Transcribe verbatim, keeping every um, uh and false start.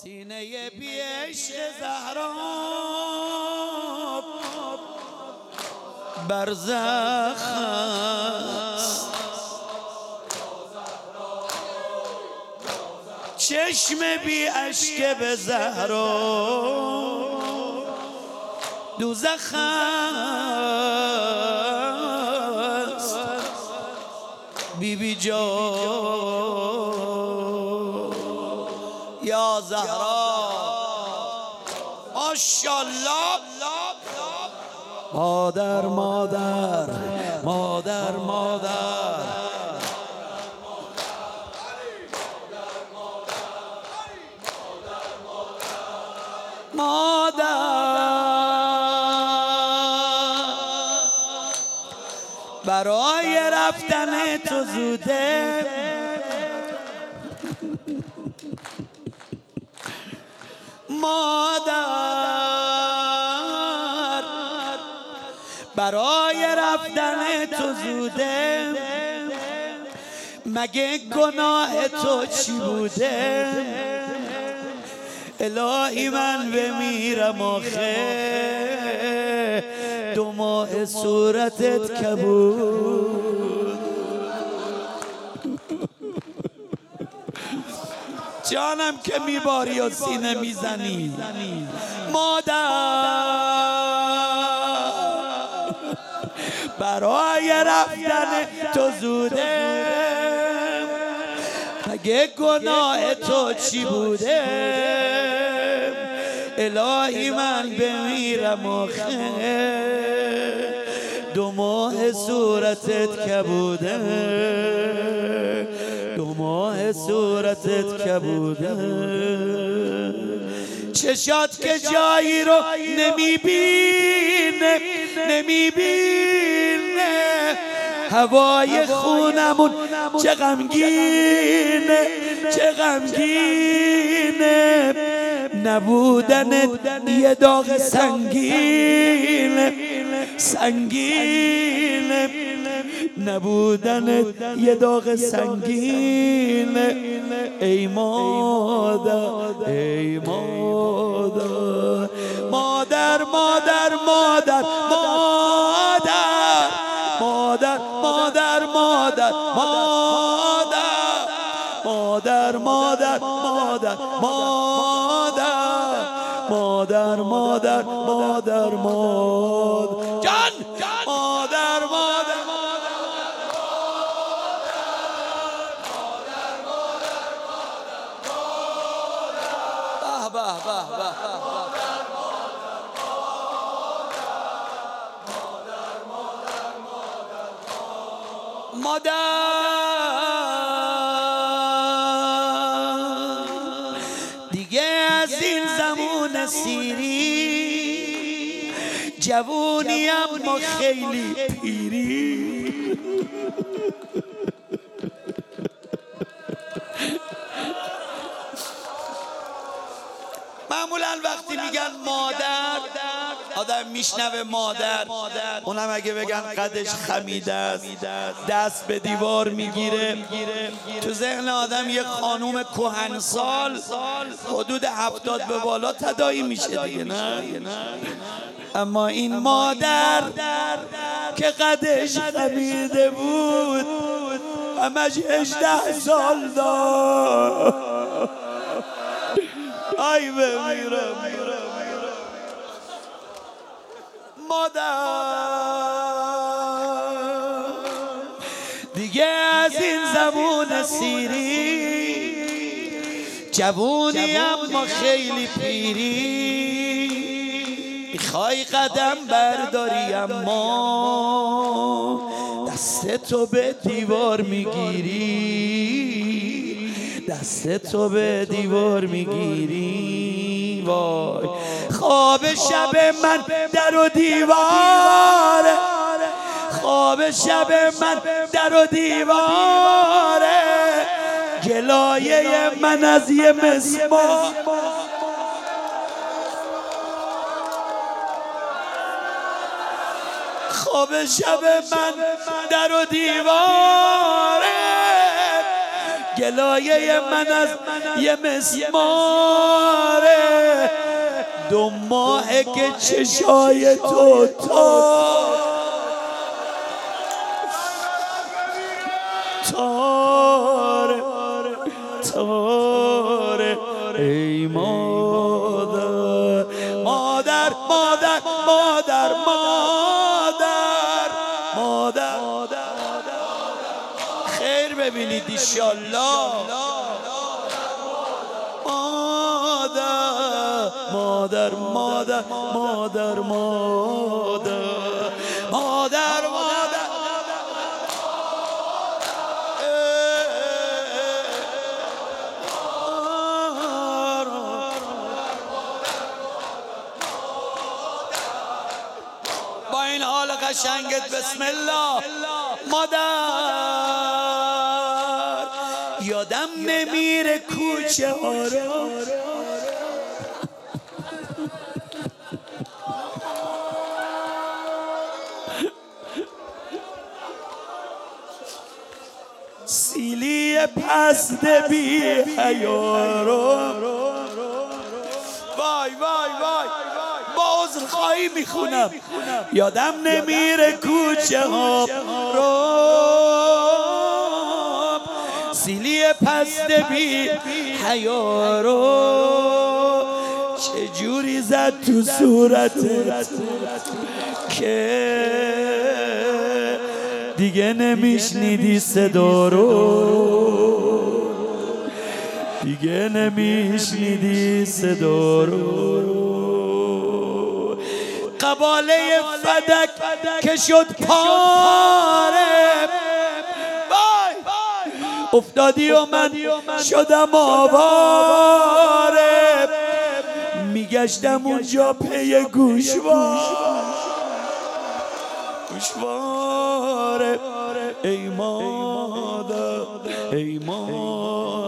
سینه بی عشق زهرا برزخ است، چشم بی اشک به زهرا دوزخ است. بی بی جان یا زهرا ماشاءالله. مادر مادر مادر مادر مادر برای رفتن تو زوده، مادر برای رفتن تو زوده، مگه گناه تو چی بوده؟ الهی من بمیرم آخه دو ماه صورتت کبود. جانم که میباری و سینه میزنی مادر برای رفتن تو زوده، مگه گناه تو چی بوده؟ الهی من بمیرم آخه دو ماه صورتت کبوده، دو ماه صورتت کبوده. چشات که جایی رو نمیبینه نمیبینه، هوای خونمون چه غمگینه چه غمگینه، نبودن یه داغ سنگینه سنگینه، نبودن یه داغ سنگینه. ای مادر ای مادر مادر مادر مادر مادر مادر مادر مادر مادر مادر مادر مادر مادر مادر مادر جان مادر مادر به به به مادر دیگه از این زمان سیری، جوونی اما خیلی پیری. معمولا وقتی میگن مادر آدم میشنوه مادر، اونم اگه بگن قدش خمیده است دست به دیوار میگیره، تو ذهن آدم یه خانوم کهنسال حدود هفتاد به بالا تداعی میشه دیگه، نه؟ اما این مادر که قدش خمیده بود همش هجده سال داشت. ای بمیرم مادر دیگه از این زمان سیری، جوونی اما خیلی پیری. میخوای قدم برداری اما دست تو به دیوار میگیری، دست تو به دیوار میگیری. وای خواب شب من در و دیواره، خواب شب من در و دیواره، گلایه من از یه مسمار. خواب شب من در و دیواره، گلایه من از یه مسماره، دو ماهه که چشای تو تا تاره تاره. ای مادر مادر مادر مادر مادر مادر خیر ببینید ایشالله. مادر مادر مادر مادر مادر مادر با این حال قشنگت بسم الله. مادر یادم نمیره کوچه ها رو، سیلی پست بی حیا رو. وای وای وای با عذرخواهی میخونم. یادم نمیره کوچه ها رو، سیلی پست بی حیا رو چجوری زد تو صورتت که دیگه نمیشنیدی صدا رو، دیگه نمیشنیدی صدا رو. قباله فدک که شد پاره، افتادی و من شدم آواره، میگشتم اونجا پی گوشوار گوشواره. ای مادر ای مادر